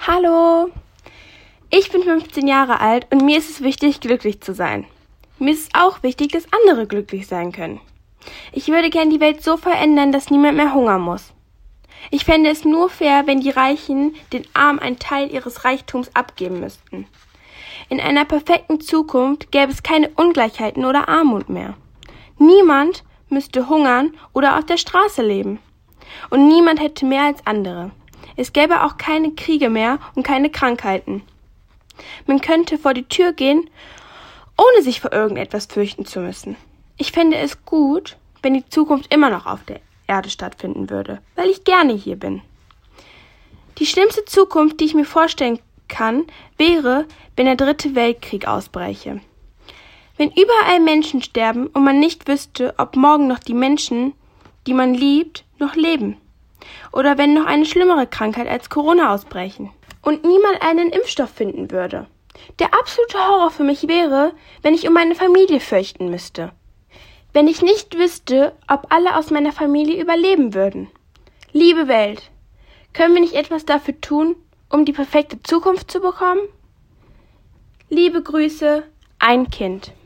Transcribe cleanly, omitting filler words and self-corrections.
Hallo, ich bin 15 Jahre alt und mir ist es wichtig, glücklich zu sein. Mir ist es auch wichtig, dass andere glücklich sein können. Ich würde gern die Welt so verändern, dass niemand mehr hungern muss. Ich fände es nur fair, wenn die Reichen den Armen einen Teil ihres Reichtums abgeben müssten. In einer perfekten Zukunft gäbe es keine Ungleichheiten oder Armut mehr. Niemand müsste hungern oder auf der Straße leben. Und niemand hätte mehr als andere. Es gäbe auch keine Kriege mehr und keine Krankheiten. Man könnte vor die Tür gehen, ohne sich vor irgendetwas fürchten zu müssen. Ich fände es gut, wenn die Zukunft immer noch auf der Erde stattfinden würde, weil ich gerne hier bin. Die schlimmste Zukunft, die ich mir vorstellen kann, wäre, wenn der 3. Weltkrieg ausbräche. Wenn überall Menschen sterben und man nicht wüsste, ob morgen noch die Menschen, die man liebt, noch leben. Oder wenn noch eine schlimmere Krankheit als Corona ausbrechen und niemand einen Impfstoff finden würde. Der absolute Horror für mich wäre, wenn ich um meine Familie fürchten müsste. Wenn ich nicht wüsste, ob alle aus meiner Familie überleben würden. Liebe Welt, können wir nicht etwas dafür tun, um die perfekte Zukunft zu bekommen? Liebe Grüße, ein Kind.